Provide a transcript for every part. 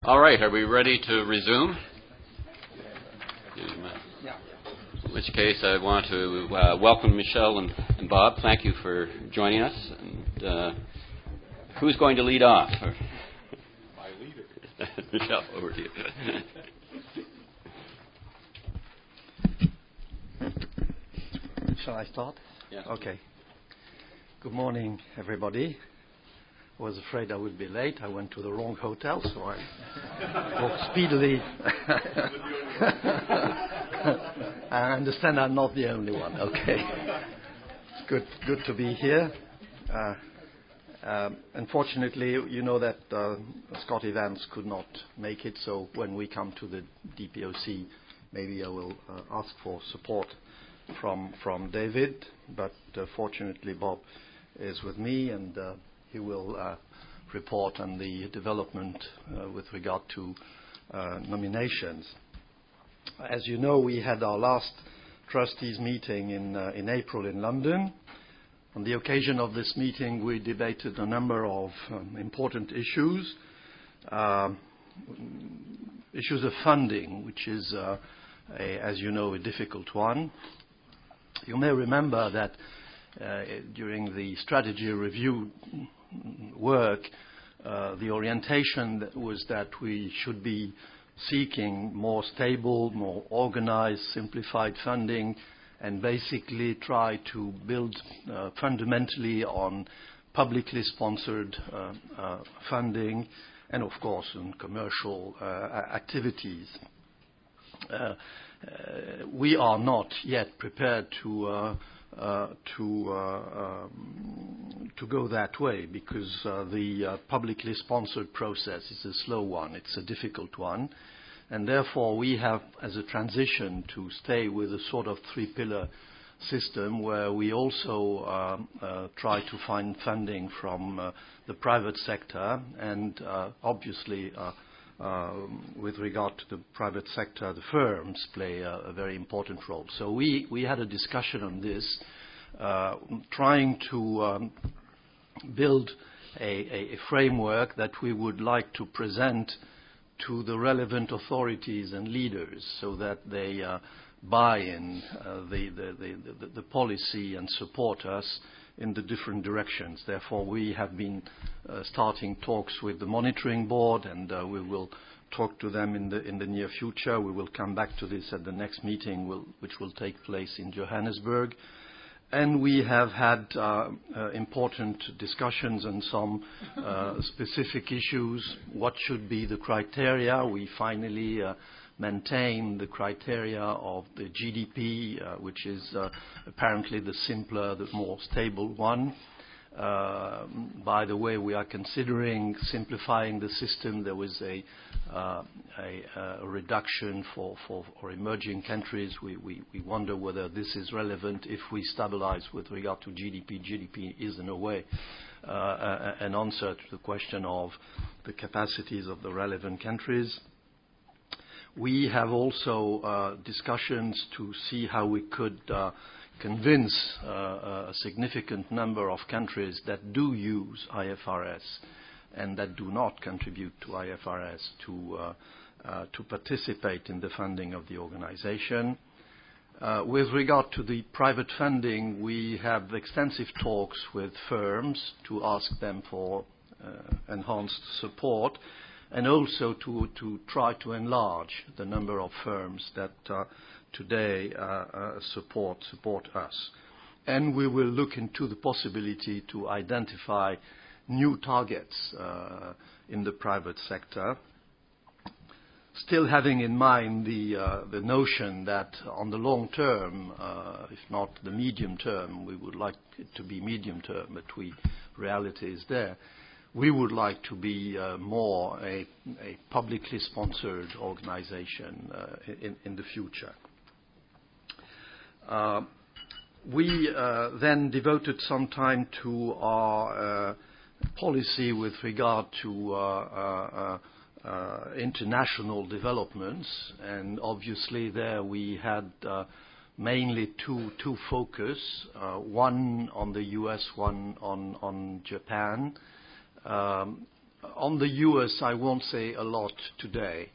All right, are we ready to resume? Yeah. In which case, I want to welcome Michel and Bob. Thank you for joining us. And who's going to lead off? My leader. Michel, over to you. Shall I start? Yeah. Okay. Good morning, everybody. I was afraid I would be late. I went to the wrong hotel, so I walked speedily. I understand I'm not the only one. Okay. It's good to be here. Unfortunately, you know that Scott Evans could not make it, so when we come to the DPOC, maybe I will ask for support from David. But fortunately, Bob is with me, and he will report on the development with regard to nominations. As you know, we had our last trustees meeting in April in London. On the occasion of this meeting, we debated a number of important issues. Issues of funding, which is, as you know, a difficult one. You may remember that during the strategy review work, the orientation was that we should be seeking more stable, more organized, simplified funding, and basically try to build fundamentally on publicly sponsored funding and, of course, on commercial activities. We are not yet prepared to go that way because the publicly sponsored process is a slow one. It's a difficult one. And therefore, we have, as a transition, to stay with a sort of three-pillar system where we also try to find funding from the private sector. And obviously, with regard to the private sector, the firms play a very important role. So we had a discussion on this, trying to build a framework that we would like to present to the relevant authorities and leaders so that they buy in the policy and support us in the different directions. Therefore, we have been starting talks with the monitoring board, and we will talk to them in the near future. We will come back to this at the next meeting, which will take place in Johannesburg. And we have had important discussions on some specific issues. What should be the criteria? We finally maintain the criteria of the GDP, which is apparently the simpler, the more stable one. By the way, we are considering simplifying the system. There was a reduction for emerging countries. We wonder whether this is relevant if we stabilize with regard to GDP. GDP is, in a way, an answer to the question of the capacities of the relevant countries. We have also discussions to see how we could convince a significant number of countries that do use IFRS and that do not contribute to IFRS to participate in the funding of the organization. With regard to the private funding, we have extensive talks with firms to ask them for enhanced support, and also to try to enlarge the number of firms that today support us. And we will look into the possibility to identify new targets in the private sector, still having in mind the notion that on the long term, if not the medium term, we would like it to be medium term, but reality is there. We would like to be more a publicly sponsored organization in the future. We then devoted some time to our policy with regard to international developments, and obviously there we had mainly two focus, one on the US, one on Japan. On the U.S., I won't say a lot today,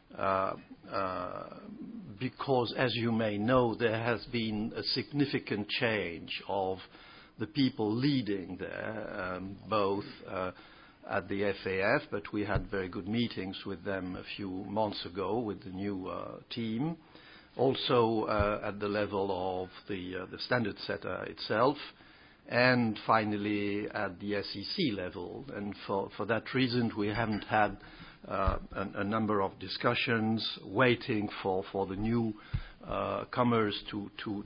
because, as you may know, there has been a significant change of the people leading there, both at the FAF, but we had very good meetings with them a few months ago with the new team. Also at the level of the standard setter itself, and finally at the SEC level. And for that reason, we haven't had a number of discussions waiting for the new comers to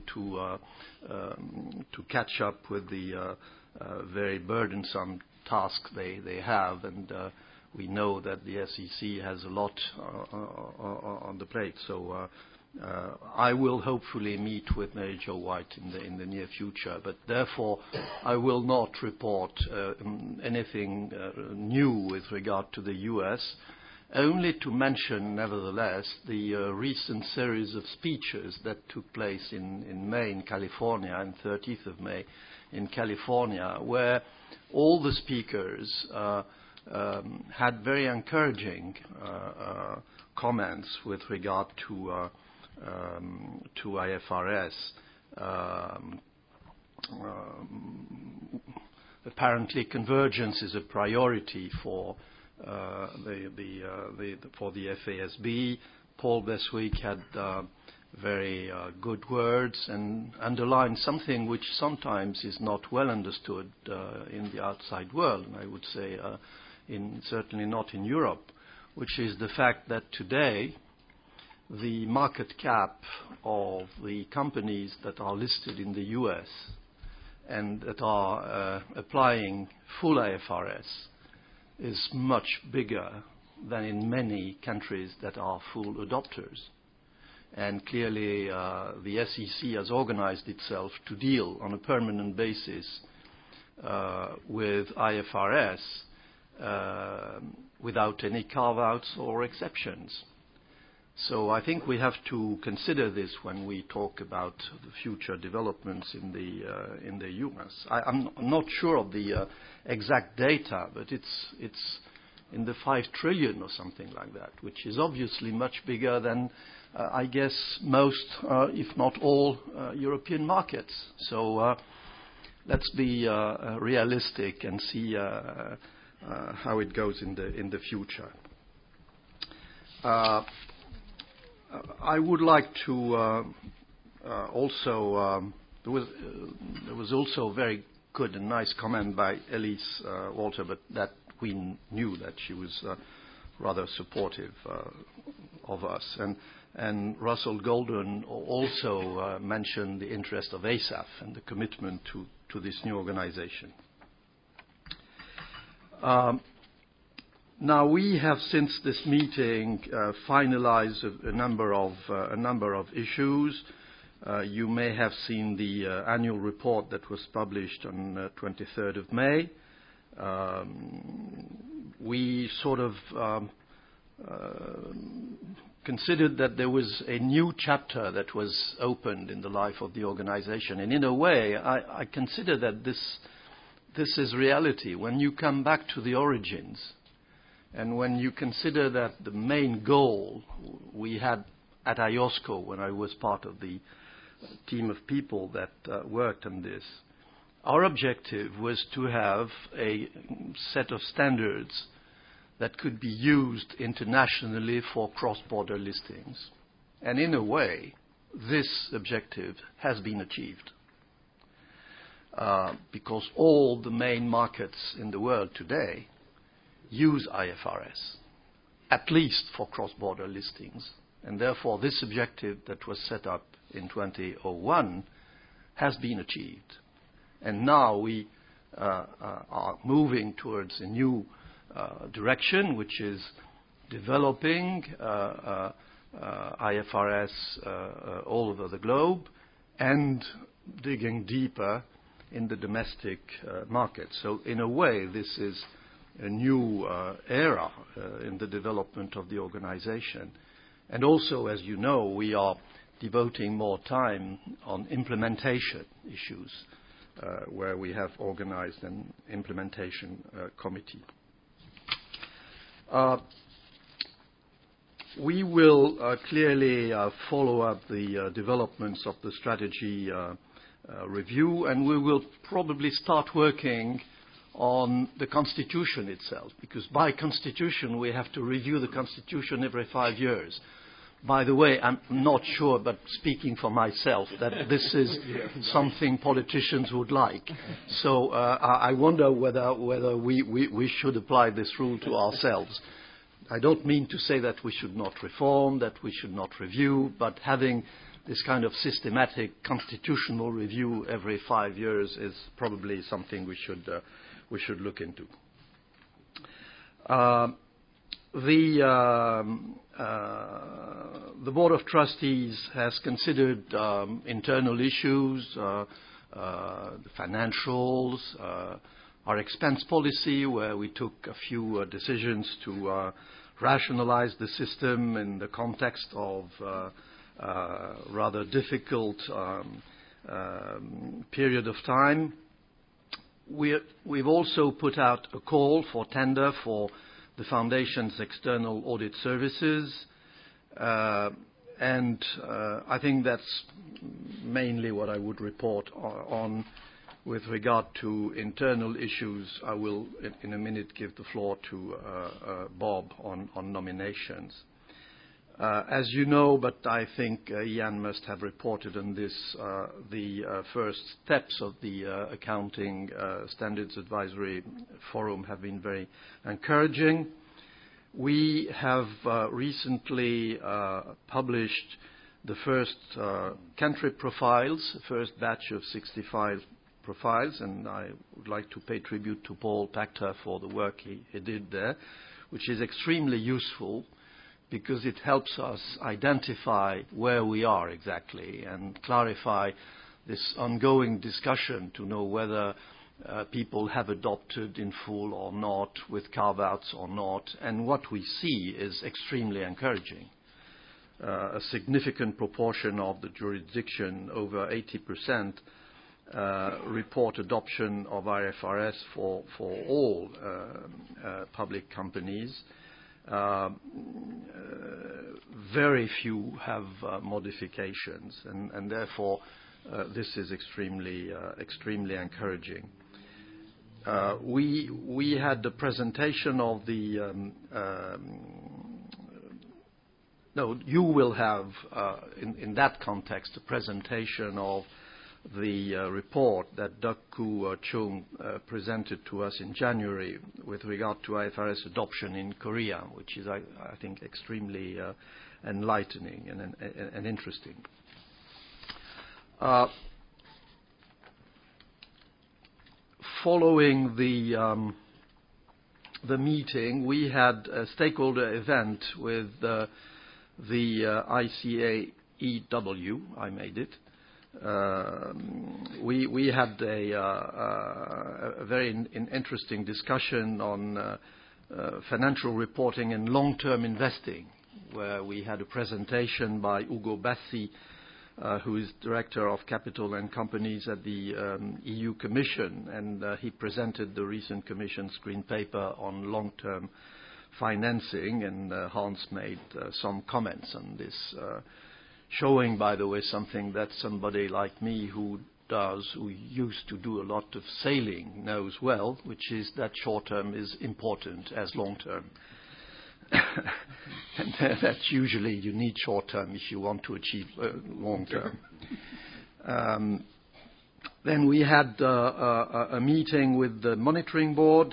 catch up with the very burdensome task they have. And we know that the SEC has a lot on the plate. So I will hopefully meet with Mary Jo White in the near future, but therefore I will not report anything new with regard to the U.S., only to mention, nevertheless, the recent series of speeches that took place in May in California, and 30th of May in California, where all the speakers had very encouraging comments with regard to IFRS. Apparently, convergence is a priority for the FASB. Paul Beswick had very good words and underlined something which sometimes is not well understood in the outside world, and I would say certainly not in Europe, which is the fact that today the market cap of the companies that are listed in the U.S. and that are applying full IFRS is much bigger than in many countries that are full adopters. And clearly the SEC has organized itself to deal on a permanent basis with IFRS without any carve-outs or exceptions. So I think we have to consider this when we talk about the future developments in the U.S. I'm not sure of the exact data, but it's in the 5 trillion or something like that, which is obviously much bigger than I guess most, if not all, European markets. So let's be realistic and see how it goes in the future. I would like to also. There was also a very good and nice comment by Elise Walter, but that we knew that she was rather supportive of us. And Russell Golden also mentioned the interest of ASAF and the commitment to this new organization. Now we have, since this meeting, finalized a number of issues. You may have seen the annual report that was published on 23rd of May. We sort of considered that there was a new chapter that was opened in the life of the organization. And in a way, I consider that this is reality. When you come back to the origins, and when you consider that the main goal we had at IOSCO, when I was part of the team of people that worked on this, our objective was to have a set of standards that could be used internationally for cross-border listings. And in a way, this objective has been achieved. Because all the main markets in the world today use IFRS, at least for cross-border listings. And therefore, this objective that was set up in 2001 has been achieved. And now we are moving towards a new direction, which is developing IFRS all over the globe and digging deeper in the domestic market. So in a way, this is a new era in the development of the organization. And also, as you know, we are devoting more time on implementation issues, where we have organized an implementation committee. We will clearly follow up the developments of the strategy review, and we will probably start working on the Constitution itself, because by Constitution we have to review the Constitution every 5 years. By the way, I'm not sure, but speaking for myself, that this is something politicians would like. So I wonder whether we should apply this rule to ourselves. I don't mean to say that we should not reform, that we should not review, but having this kind of systematic constitutional review every 5 years is probably something we should look into. The Board of Trustees has considered internal issues, the financials, our expense policy, where we took a few decisions to rationalize the system in the context of rather difficult period of time. We've also put out a call for tender for the Foundation's external audit services, and I think that's mainly what I would report on. With regard to internal issues, I will in a minute give the floor to Bob on nominations. As you know, but I think Ian must have reported on this, the first steps of the Accounting Standards Advisory Forum have been very encouraging. We have recently published the first country profiles, the first batch of 65 profiles, and I would like to pay tribute to Paul Pachter for the work he did there, which is extremely useful because it helps us identify where we are exactly and clarify this ongoing discussion to know whether people have adopted in full or not, with carve-outs or not, and what we see is extremely encouraging. A significant proportion of the jurisdiction, over 80%, report adoption of IFRS for all public companies. Very few have modifications, and therefore this is extremely encouraging. We had the presentation of the you will have in that context a presentation of the report that Duk Koo Chung presented to us in January with regard to IFRS adoption in Korea, which is, I think, extremely enlightening and interesting. Following the meeting, we had a stakeholder event with the ICAEW. I made it. We had a very interesting discussion on financial reporting and long-term investing, where we had a presentation by Ugo Bassi, who is Director of Capital and Companies at the EU Commission, and he presented the recent Commission's Green Paper on long-term financing, and Hans made some comments on this, showing, by the way, something that somebody like me who used to do a lot of sailing knows well, which is that short-term is important as long-term. And that usually you need short-term if you want to achieve long-term. Then we had a meeting with the monitoring board.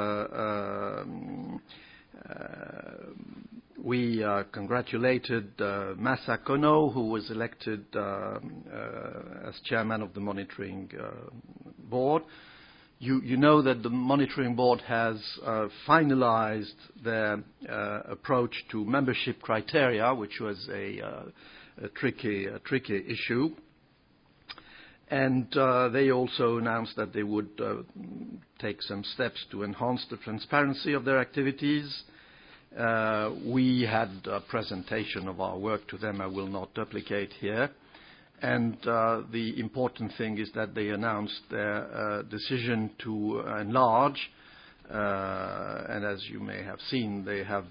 We congratulated Masa Kono, who was elected as chairman of the monitoring board. You know that the monitoring board has finalized their approach to membership criteria, which was a tricky issue. And they also announced that they would take some steps to enhance the transparency of their activities. We had a presentation of our work to them. I will not duplicate here. And the important thing is that they announced their decision to enlarge And as you may have seen, they have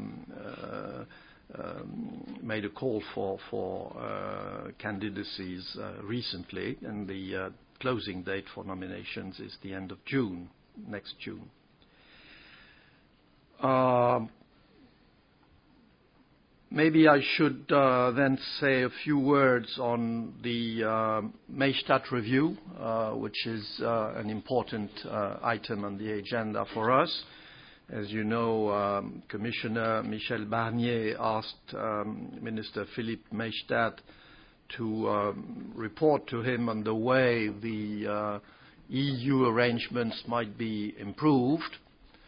made a call for candidacies recently, and the closing date for nominations is the end of June, next June. Maybe I should then say a few words on the Maystadt review, which is an important item on the agenda for us. As you know, Commissioner Michel Barnier asked Minister Philippe Maystadt to report to him on the way the EU arrangements might be improved.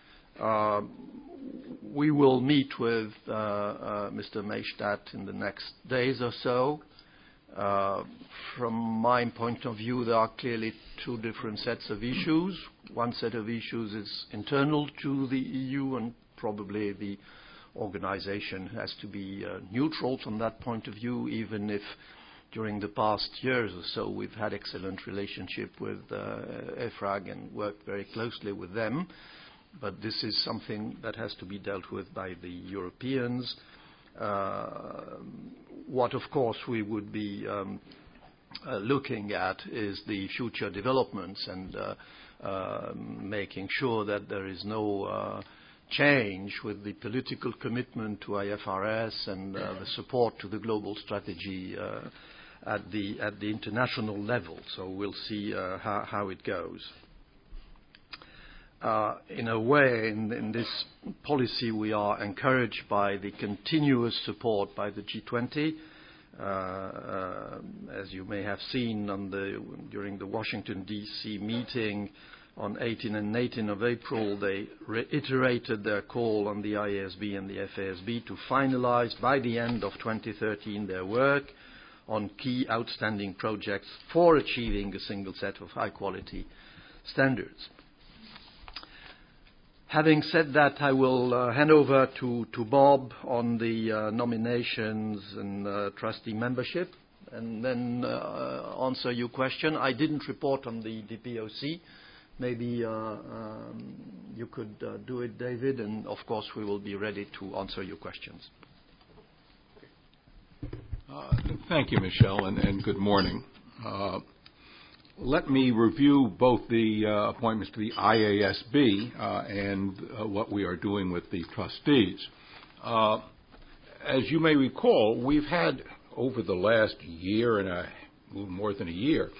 We will meet with Mr. Maystadt in the next days or so. From my point of view, there are clearly two different sets of issues. One set of issues is internal to the EU, and probably the organization has to be neutral from that point of view, even if during the past years or so we've had excellent relationship with EFRAG and worked very closely with them. But this is something that has to be dealt with by the Europeans. What, of course, we would be looking at is the future developments and making sure that there is no change with the political commitment to IFRS and the support to the global strategy at the international level. So we'll see how it goes. In a way, in this policy, we are encouraged by the continuous support by the G20. As you may have seen during the Washington, D.C. meeting on 18 and 19 of April, they reiterated their call on the IASB and the FASB to finalize by the end of 2013 their work on key outstanding projects for achieving a single set of high-quality standards. Having said that, I will hand over to Bob on the nominations and trustee membership, and then answer your question. I didn't report on the DPOC. Maybe you could do it, David, and of course we will be ready to answer your questions. Thank you, Michel, and good morning. Let me review both the appointments to the IASB and what we are doing with the trustees. As you may recall, we've had over the last year and a little more than a year,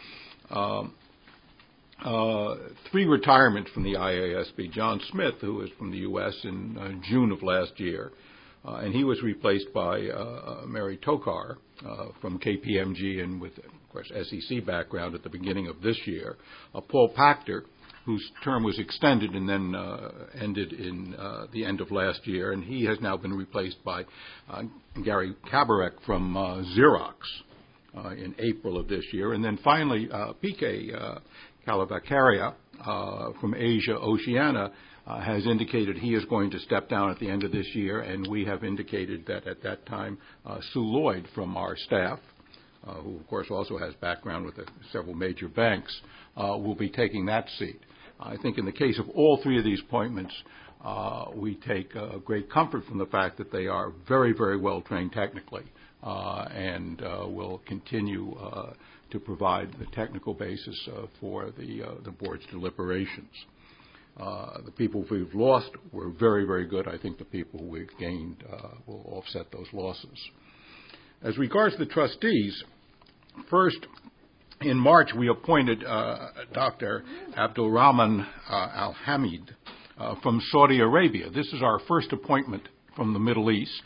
3 retirements from the IASB. John Smith, who is from the U.S. in June of last year, and he was replaced by Mary Tokar from KPMG and with, of course, SEC background at the beginning of this year. Paul Pachter, whose term was extended and then ended in the end of last year, and he has now been replaced by Gary Kabarek from Xerox in April of this year. And then finally, PK Kalabakaria from Asia Oceania has indicated he is going to step down at the end of this year, and we have indicated that at that time Sue Lloyd from our staff, who of course also has background with several major banks, will be taking that seat. I think in the case of all 3 of these appointments, we take great comfort from the fact that they are very, very well trained technically and will continue to provide the technical basis for the board's deliberations. The people we've lost were very, very good. I think the people we've gained will offset those losses. As regards to the trustees, first, in March, we appointed Dr. Abdulrahman Al-Hamid from Saudi Arabia. This is our first appointment from the Middle East.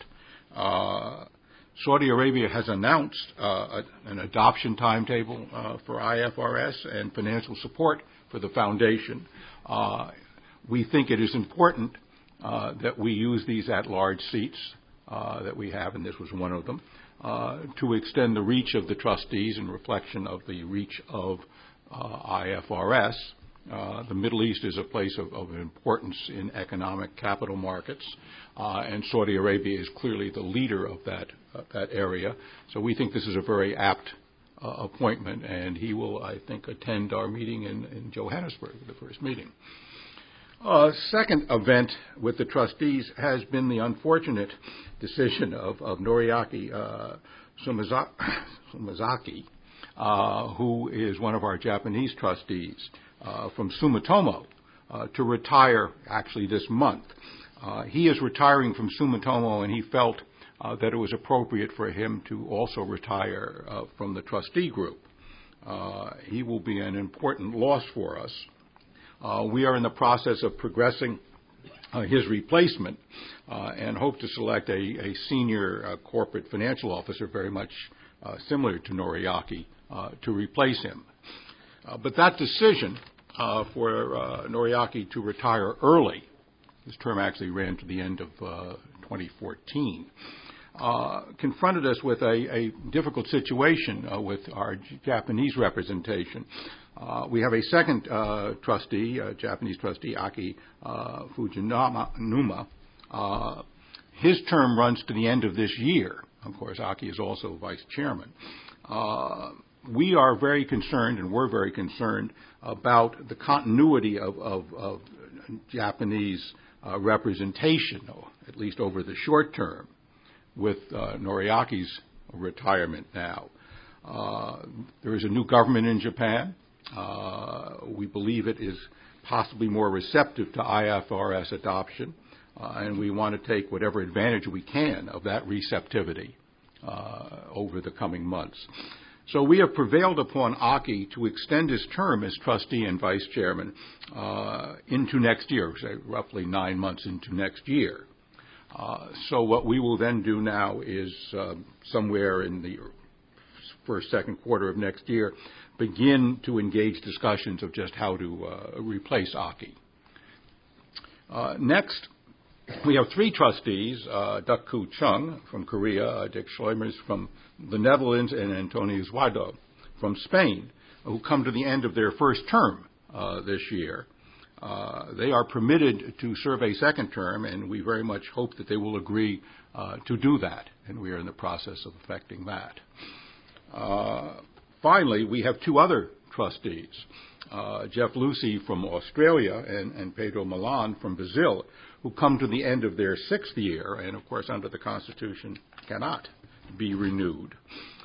Saudi Arabia has announced an adoption timetable for IFRS and financial support for the foundation. We think it is important that we use these at-large seats that we have, and this was one of them, to extend the reach of the trustees in reflection of the reach of IFRS. The Middle East is a place of importance in economic capital markets, and Saudi Arabia is clearly the leader of that area. So we think this is a very apt appointment, and he will, I think, attend our meeting in Johannesburg, the first meeting. Second event with the trustees has been the unfortunate decision of Noriaki Sumazaki, who is one of our Japanese trustees from Sumitomo, to retire actually this month. He is retiring from Sumitomo, and he felt that it was appropriate for him to also retire from the trustee group. He will be an important loss for us. We are in the process of progressing his replacement and hope to select a senior corporate financial officer very much similar to Noriaki to replace him. But that decision for Noriaki to retire early, his term actually ran to the end of 2014, confronted us with a difficult situation with our Japanese representation. We have a second trustee, Japanese trustee, Aki Fujinuma. His term runs to the end of this year. Of course, Aki is also vice chairman. We are very concerned, and we're very concerned, about the continuity of Japanese representation, at least over the short term, with Noriaki's retirement now. There is a new government in Japan. We believe it is possibly more receptive to IFRS adoption, and we want to take whatever advantage we can of that receptivity over the coming months. So we have prevailed upon Aki to extend his term as trustee and vice chairman into next year, say roughly 9 months into next year. So what we will then do now is somewhere in the first, second quarter of next year, begin to engage discussions of just how to replace Aki. Next, we have 3 trustees, Duk-Koo Chung from Korea, Dick Schleumers from the Netherlands, and Antonio Zuado from Spain, who come to the end of their first term this year. They are permitted to serve a second term, and we very much hope that they will agree to do that, and we are in the process of effecting that. Finally, we have 2 other trustees, Jeff Lucy from Australia and Pedro Milan from Brazil, who come to the end of their 6th year, and of course under the Constitution cannot be renewed.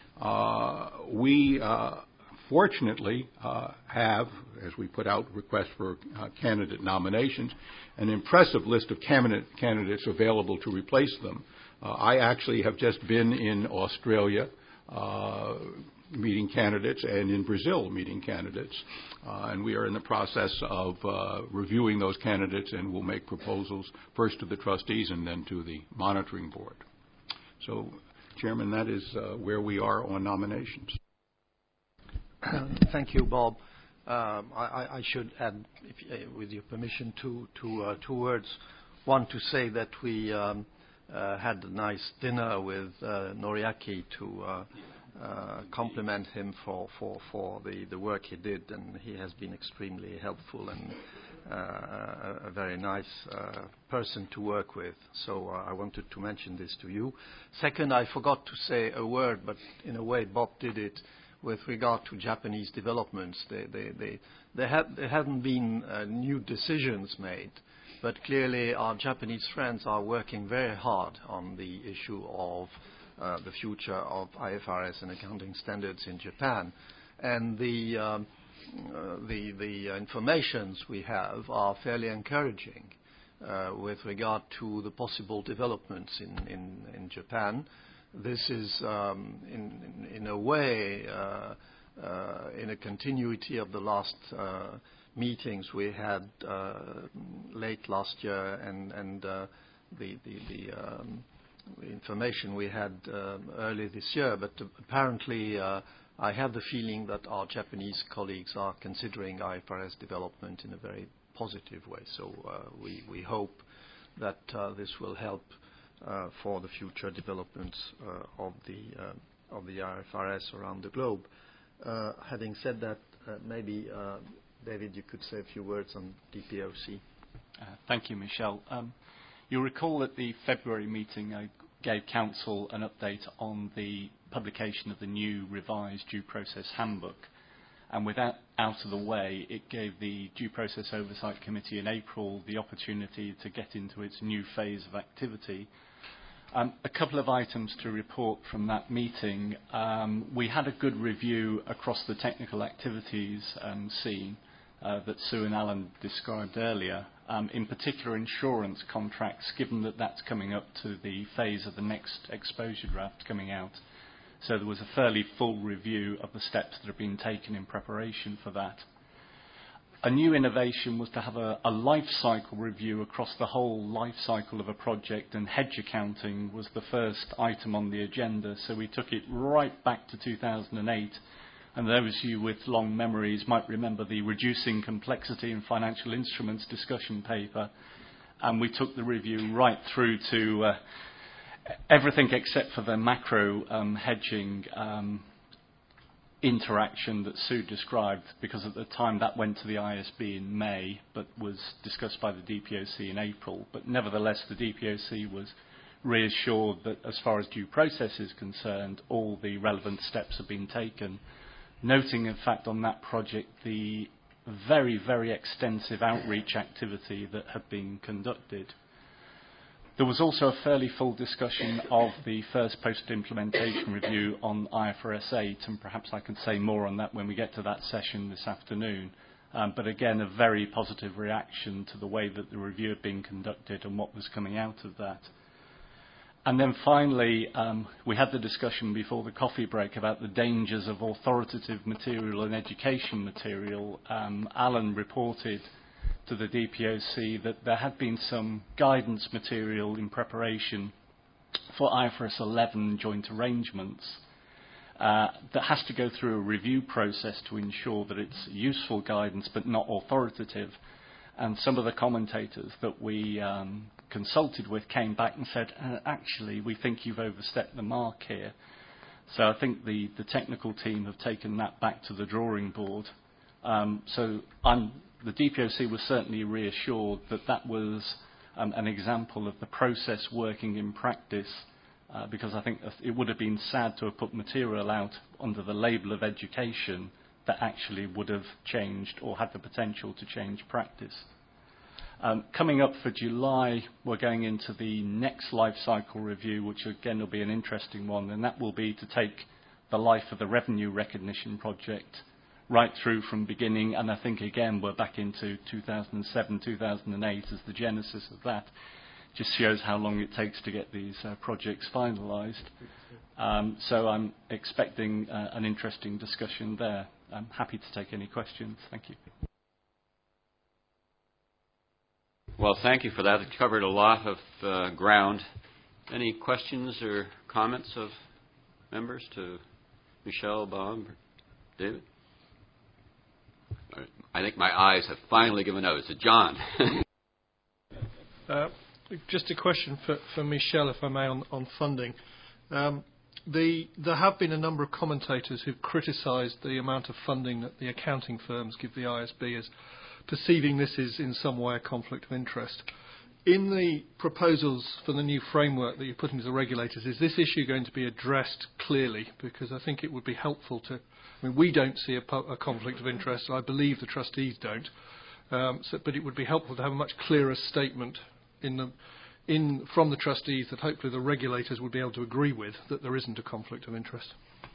We fortunately have, as we put out requests for candidate nominations, an impressive list of candidates available to replace them. I actually have just been in Australia meeting candidates and in Brazil meeting candidates. And we are in the process of reviewing those candidates, and we'll make proposals first to the trustees and then to the monitoring board. So, Chairman, that is where we are on nominations. Thank you, Bob. I should add, with your permission, two words. One, to say that we had a nice dinner with Noriaki to compliment him for the work he did, and he has been extremely helpful and a very nice person to work with. So I wanted to mention this to you. Second, I forgot to say a word, but in a way Bob did it, with regard to Japanese developments. There haven't been new decisions made, but clearly our Japanese friends are working very hard on the issue of the future of IFRS and accounting standards in Japan. And the informations we have are fairly encouraging with regard to the possible developments in Japan. This is, in a way, in a continuity of the last meetings we had late last year and the information we had early this year. But apparently, I have the feeling that our Japanese colleagues are considering IFRS development in a very positive way. So we hope that this will help for the future developments of the IFRS around the globe. Having said that, maybe David, you could say a few words on DPOC. Thank you, Michel. You'll recall at the February meeting I gave Council an update on the publication of the new revised due process handbook. And with that out of the way, it gave the Due Process Oversight Committee in April the opportunity to get into its new phase of activity. A couple of items to report from that meeting. We had a good review across the technical activities scene that Sue and Alan described earlier. In particular, insurance contracts, given that that's coming up to the phase of the next exposure draft coming out. So there was a fairly full review of the steps that have been taken in preparation for that. A new innovation was to have a life cycle review across the whole life cycle of a project, and hedge accounting was the first item on the agenda. So we took it right back to 2008. And those of you with long memories might remember the Reducing Complexity in Financial Instruments discussion paper. And we took the review right through to everything except for the macro hedging interaction that Sue described, because at the time that went to the ISB in May, but was discussed by the DPOC in April. But nevertheless, the DPOC was reassured that as far as due process is concerned, all the relevant steps have been taken, noting, in fact, on that project the very, very extensive outreach activity that had been conducted. There was also a fairly full discussion of the first post-implementation review on IFRS 8, and perhaps I can say more on that when we get to that session this afternoon. But again, a very positive reaction to the way that the review had been conducted and what was coming out of that. And then finally, we had the discussion before the coffee break about the dangers of authoritative material and education material. Alan reported to the DPOC that there had been some guidance material in preparation for IFRS 11 joint arrangements that has to go through a review process to ensure that it's useful guidance but not authoritative. And some of the commentators that we consulted with came back and said, actually, we think you've overstepped the mark here. So I think the technical team have taken that back to the drawing board. The DPOC was certainly reassured that that was an example of the process working in practice, because I think it would have been sad to have put material out under the label of education that actually would have changed or had the potential to change practice. Coming up for July, we're going into the next life cycle review, which again will be an interesting one, and that will be to take the life of the revenue recognition project right through from beginning, and I think again we're back into 2007, 2008 as the genesis of that. Just shows how long it takes to get these projects finalised. So I'm expecting an interesting discussion there. I'm happy to take any questions. Thank you. Well, thank you for that. It covered a lot of ground. Any questions or comments of members to Michelle, Bob, or David? I think my eyes have finally given out. It's John. Just a question for Michelle, if I may, on funding. There have been a number of commentators who've criticised the amount of funding that the accounting firms give the ISB, as perceiving this is in some way a conflict of interest. In the proposals for the new framework that you're putting to the regulators, is this issue going to be addressed clearly? Because I think it would be helpful to... I mean, we don't see a conflict of interest. I believe the trustees don't. But it would be helpful to have a much clearer statement from the trustees that hopefully the regulators would be able to agree with, that there isn't a conflict of interest.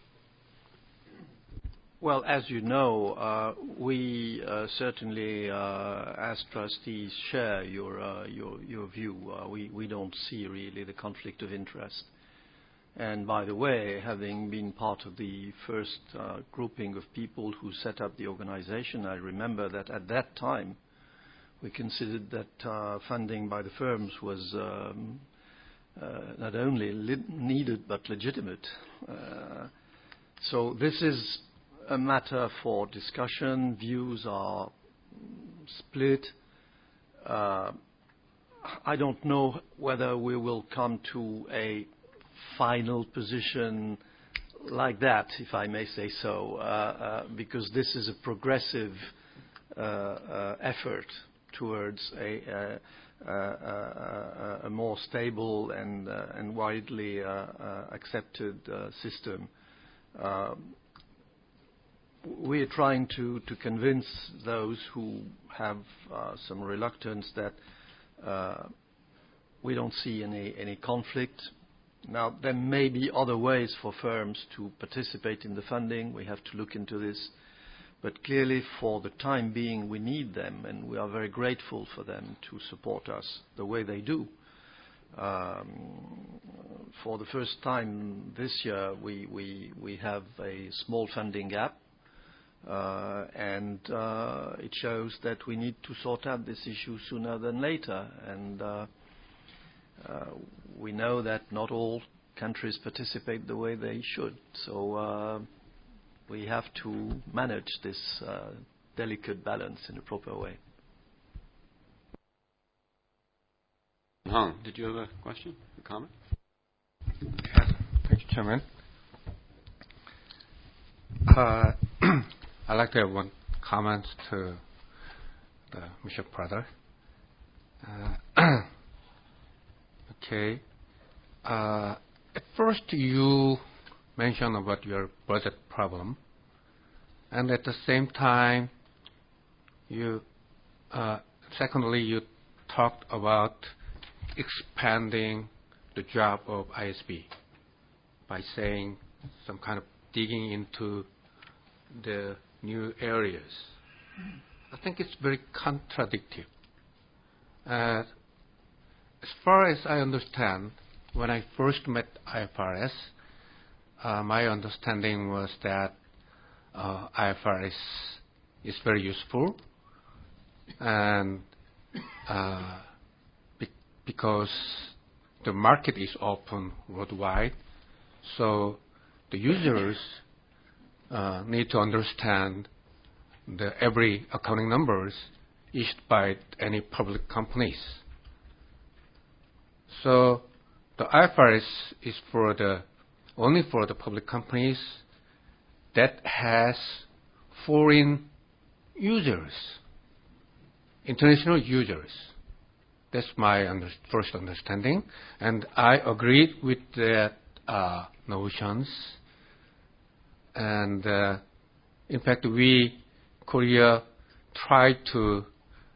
Well, as you know, we certainly, as trustees, share your view. We don't see really the conflict of interest. And by the way, having been part of the first grouping of people who set up the organization, I remember that at that time we considered that funding by the firms was not only needed but legitimate. So this is a matter for discussion. Views are split. I don't know whether we will come to a final position like that, if I may say so, because this is a progressive effort towards a more stable and widely accepted system. we're trying to convince those who have some reluctance that we don't see any conflict. Now, there may be other ways for firms to participate in the funding. We have to look into this. But clearly, for the time being, we need them, and we are very grateful for them to support us the way they do. For the first time this year, we have a small funding gap, and it shows that we need to sort out this issue sooner than later. And we know that not all countries participate the way they should. So we have to manage this delicate balance in a proper way. Hong, did you have a question, a comment? Yes. Thank you, Chairman. I'd like to have one comment to Michel Prader. Okay. At first, you mentioned about your budget problem, and at the same time, secondly, you talked about expanding the job of ISB by saying some kind of digging into the new areas. I think it's very contradictory. As far as I understand, when I first met IFRS, my understanding was that IFRS is very useful, and because the market is open worldwide, so the users need to understand every accounting numbers issued by any public companies. So the IFRS is only for the public companies that has foreign users, international users. That's my first understanding, and I agreed with that notions. And in fact, Korea, tried to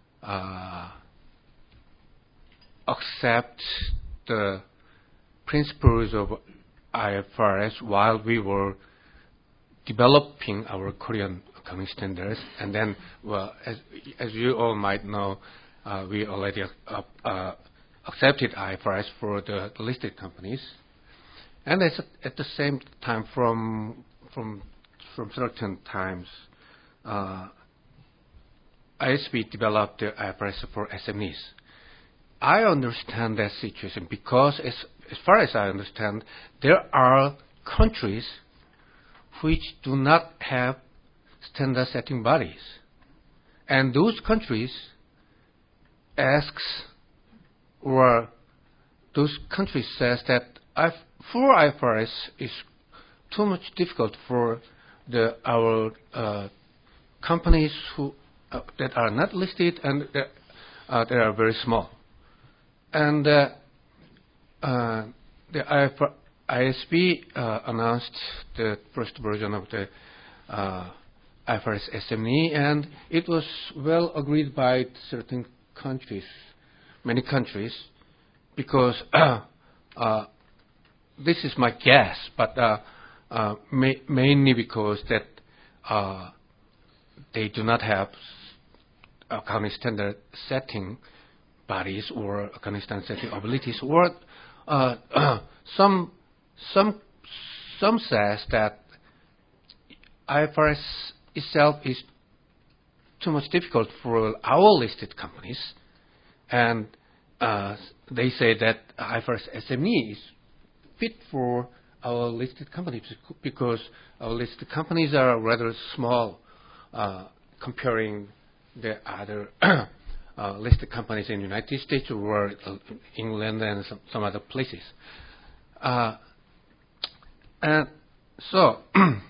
accept the principles of IFRS while we were developing our Korean accounting standards. And then, well, as you all might know, we already accepted IFRS for the listed companies. And at the same time, from certain times, ISB developed the IFRS for SMEs. I understand that situation because, as far as I understand, there are countries which do not have standard setting bodies. And those countries says that for IFRS is too much difficult for our companies that are not listed and they are very small. And the ISB announced the first version of the IFRS SME, and it was well agreed by certain countries, many countries, because this is my guess, but mainly because that they do not have accounting standard setting bodies or accounting standard setting abilities, or some says that IFRS itself is too much difficult for our listed companies, and they say that IFRS SME is fit for our listed companies because our listed companies are rather small comparing the other listed companies in the United States or England and some other places. And so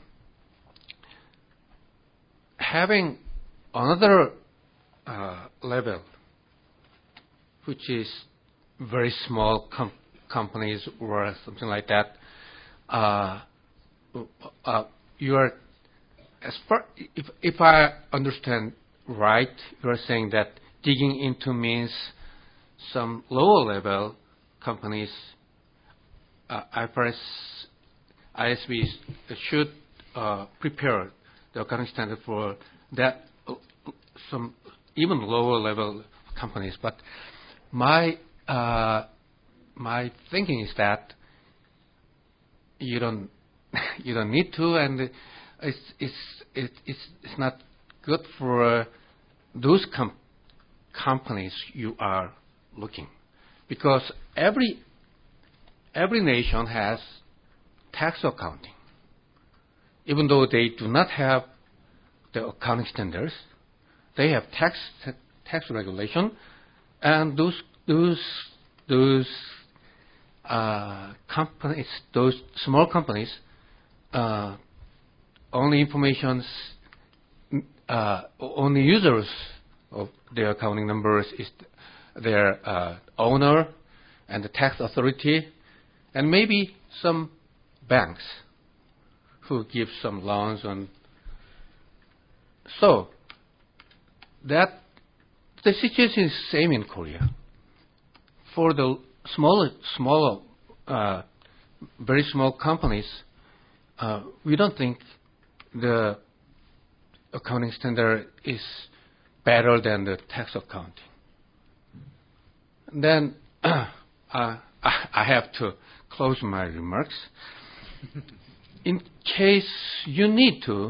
having another level, which is very small companies or something like that, you are if I understand right, you're saying that digging into means some lower level companies, IFRS, ISBs should prepare the accounting standard for that some even lower level companies. But my thinking is that you don't need to, and it's not good for those companies you are looking, because every nation has tax accounting, even though they do not have the accounting standards. They have tax regulation, and those companies, those small companies, only users of their accounting numbers is their owner and the tax authority, and maybe some banks who give some loans on. So that the situation is same in Korea. For the smaller, very small companies, we don't think the accounting standard is better than the tax accounting. Then I have to close my remarks. In case you need to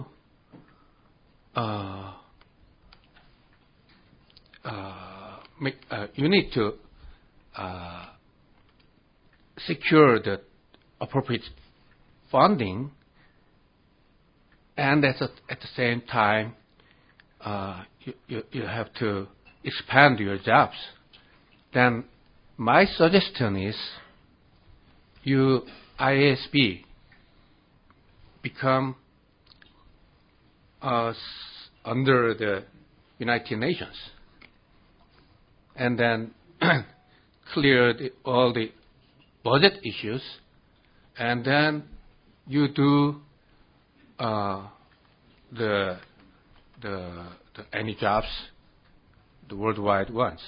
secure the appropriate funding, and at the same time you have to expand your jobs, then my suggestion is you IASB become under the United Nations, and then clear all the budget issues, and then you do the any jobs, the worldwide ones.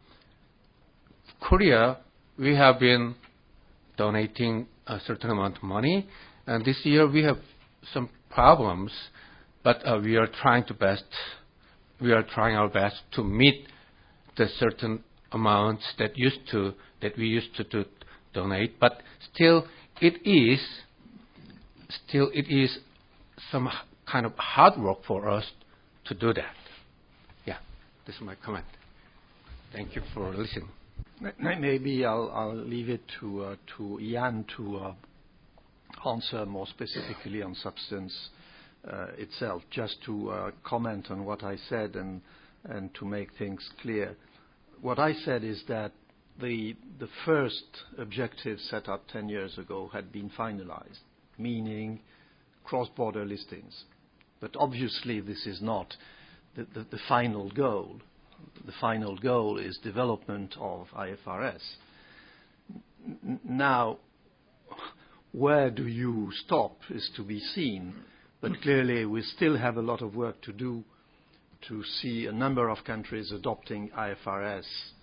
Korea, we have been donating a certain amount of money, and this year we have some problems, but we are trying our best to meet the certain amounts that we used to donate. But still it is some kind of hard work for us to do that. Yeah, this is my comment. Thank you for listening. Maybe I'll leave it to Ian to answer more specifically on substance itself. Just to comment on what I said and to make things clear. What I said is that the first objective set up 10 years ago had been finalized, meaning cross-border listings. But obviously this is not the final goal. The final goal is development of IFRS. Now, where do you stop is to be seen, but clearly we still have a lot of work to do to see a number of countries adopting IFRS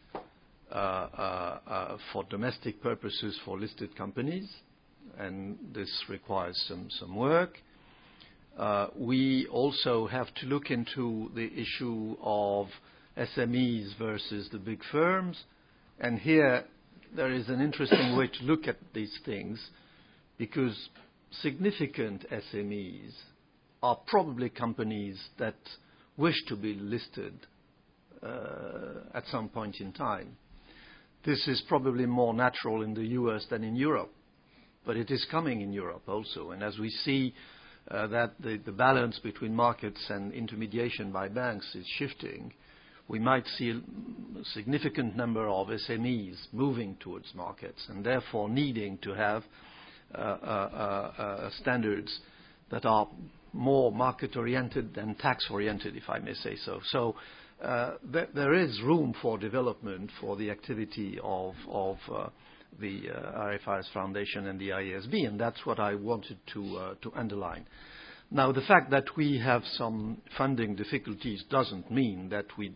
for domestic purposes for listed companies, and this requires some work. We also have to look into the issue of SMEs versus the big firms, and here there is an interesting way to look at these things, because significant SMEs are probably companies that wish to be listed at some point in time. This is probably more natural in the US than in Europe, but it is coming in Europe also. And as we see that the balance between markets and intermediation by banks is shifting, we might see a significant number of SMEs moving towards markets and therefore needing to have standards that are more market-oriented than tax-oriented, if I may say so. So there is room for development for the activity of the IFRS Foundation and the IASB, and that's what I wanted to underline. Now, the fact that we have some funding difficulties doesn't mean that we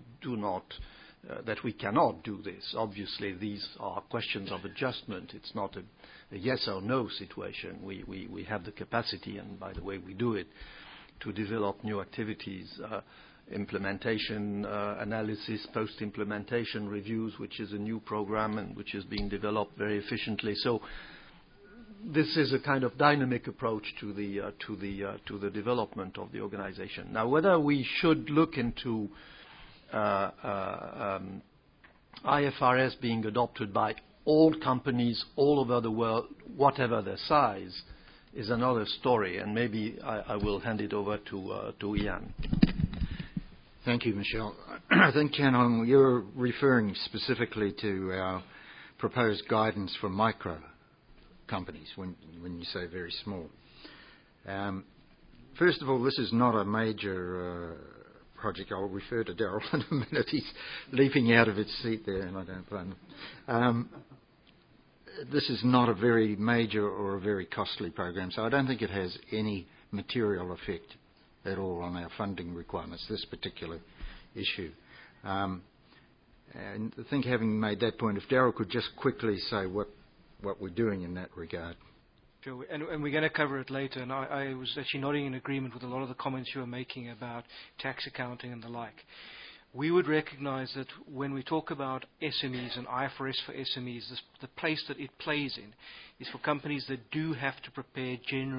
cannot do this. Obviously, these are questions of adjustment. It's not a yes or no situation. We have the capacity, and by the way, we do it, to develop new activities, implementation analysis, post-implementation reviews, which is a new program and which is being developed very efficiently. So this is a kind of dynamic approach to the development of the organization. Now, whether we should look into IFRS being adopted by all companies all over the world, whatever their size, is another story, and maybe I will hand it over to Ian. Thank you, Michel. I think, Chen, you're referring specifically to our proposed guidance for micro companies when you say very small. First of all, this is not a major project. I'll refer to Daryl in a minute. He's leaping out of his seat there, and I don't blame him. This is not a very major or a very costly program, so I don't think it has any material effect at all on our funding requirements, this particular issue. And I think, having made that point, if Daryl could just quickly say what we're doing in that regard. Sure, and we're going to cover it later, and I was actually nodding in agreement with a lot of the comments you were making about tax accounting and the like. We would recognize that when we talk about SMEs and IFRS for SMEs, the place that it plays in is for companies that do have to prepare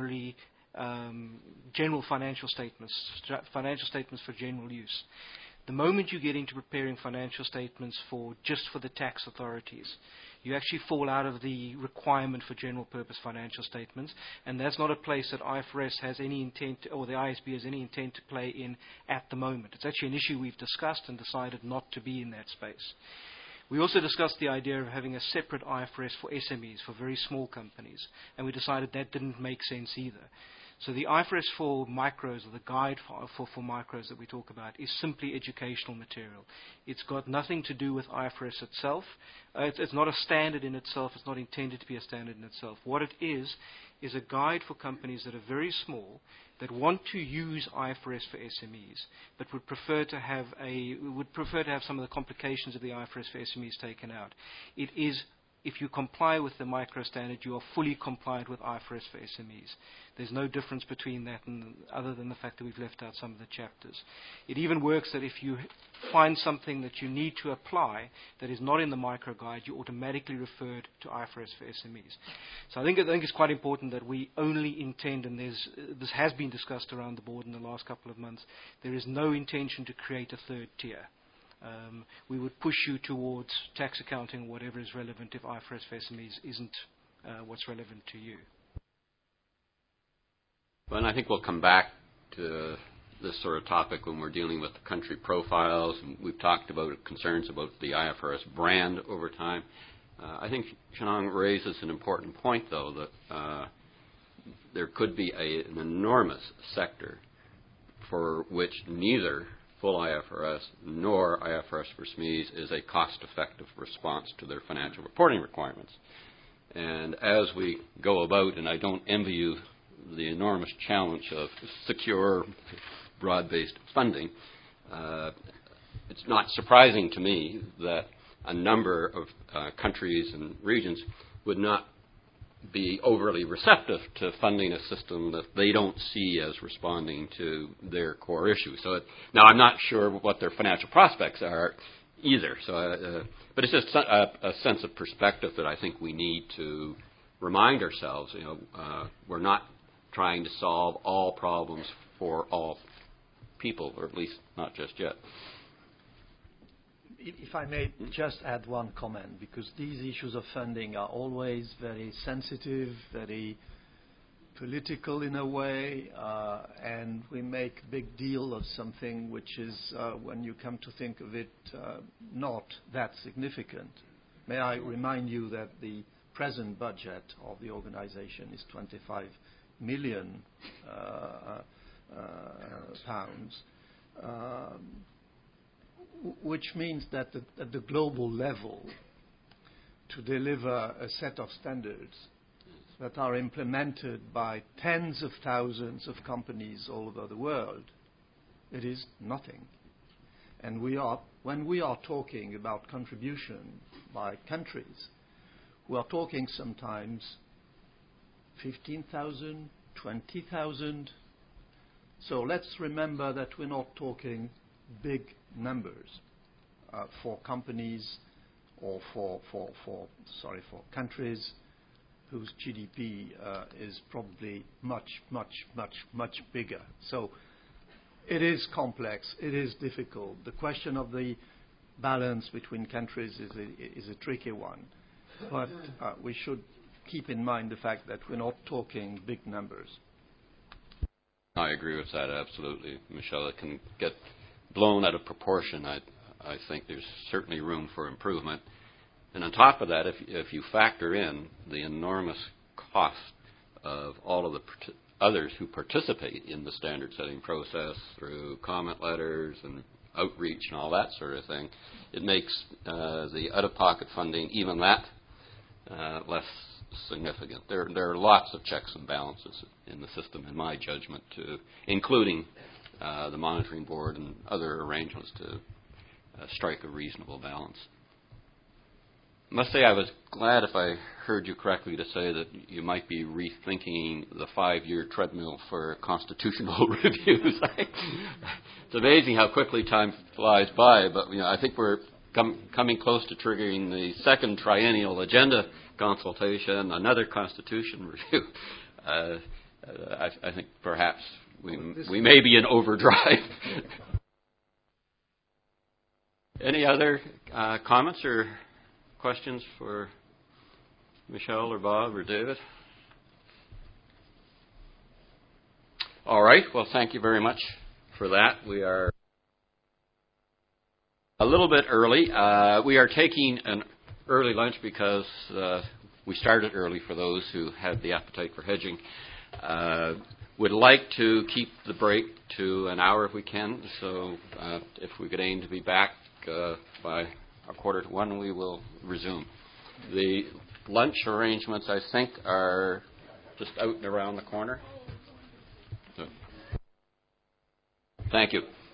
general financial statements for general use. The moment you get into preparing financial statements just for the tax authorities, you actually fall out of the requirement for general purpose financial statements, and that's not a place that IFRS has any intent, or the IASB has any intent to play in at the moment. It's actually an issue we've discussed and decided not to be in that space. We also discussed the idea of having a separate IFRS for SMEs, for very small companies, and we decided that didn't make sense either. So the IFRS for micros, or the guide for micros that we talk about, is simply educational material. It's got nothing to do with IFRS itself. It's not a standard in itself. It's not intended to be a standard in itself. What it is a guide for companies that are very small, that want to use IFRS for SMEs, but would prefer to have some of the complications of the IFRS for SMEs taken out. It is, if you comply with the micro standard, you are fully compliant with IFRS for SMEs. There's no difference between that other than the fact that we've left out some of the chapters. It even works that if you find something that you need to apply that is not in the micro guide, you automatically refer to IFRS for SMEs. So I think it's quite important that we only intend, and this has been discussed around the board in the last couple of months, there is no intention to create a third tier. We would push you towards tax accounting, whatever is relevant, if IFRS for SMEs isn't what's relevant to you. Well, and I think we'll come back to this sort of topic when we're dealing with the country profiles. And we've talked about concerns about the IFRS brand over time. I think Xianong raises an important point, though, that there could be an enormous sector for which neither full IFRS nor IFRS for SMEs is a cost-effective response to their financial reporting requirements. And as we go about, and I don't envy you the enormous challenge of secure, broad-based funding, it's not surprising to me that a number of countries and regions would not be overly receptive to funding a system that they don't see as responding to their core issues. So now I'm not sure what their financial prospects are either. So, but it's just a sense of perspective that I think we need to remind ourselves. We're not trying to solve all problems for all people, or at least not just yet. If I may just add one comment, because these issues of funding are always very sensitive, very political in a way, and we make a big deal of something which is, when you come to think of it, not that significant. May I remind you that the present budget of the organization is 25 million pounds, which means that at the global level, to deliver a set of standards that are implemented by tens of thousands of companies all over the world, it is nothing. And when we are talking about contribution by countries, we are talking sometimes 15,000, 20,000. So let's remember that we're not talking big numbers for companies or for countries whose GDP is probably much bigger. So it is complex. It is difficult. The question of the balance between countries is a tricky one. But we should keep in mind the fact that we're not talking big numbers. I agree with that, absolutely, Michel. It can get blown out of proportion. I think there's certainly room for improvement. And on top of that, if you factor in the enormous cost of all of the others who participate in the standard-setting process through comment letters and outreach and all that sort of thing, it makes the out-of-pocket funding even that less significant. There are lots of checks and balances in the system, in my judgment, including the monitoring board and other arrangements to strike a reasonable balance. I must say I was glad, if I heard you correctly, to say that you might be rethinking the 5-year treadmill for constitutional reviews. It's amazing how quickly time flies by, but I think we're coming close to triggering the second triennial agenda consultation, another constitution review. I think perhaps we may be in overdrive. Any other comments or questions for Michel or Bob or David? All right. Well, thank you very much for that. We are a little bit early. We are taking an early lunch because we started early for those who had the appetite for hedging. Would like to keep the break to an hour if we can. So if we could aim to be back by 1:45, we will resume. The lunch arrangements, I think, are just out and around the corner. So, thank you.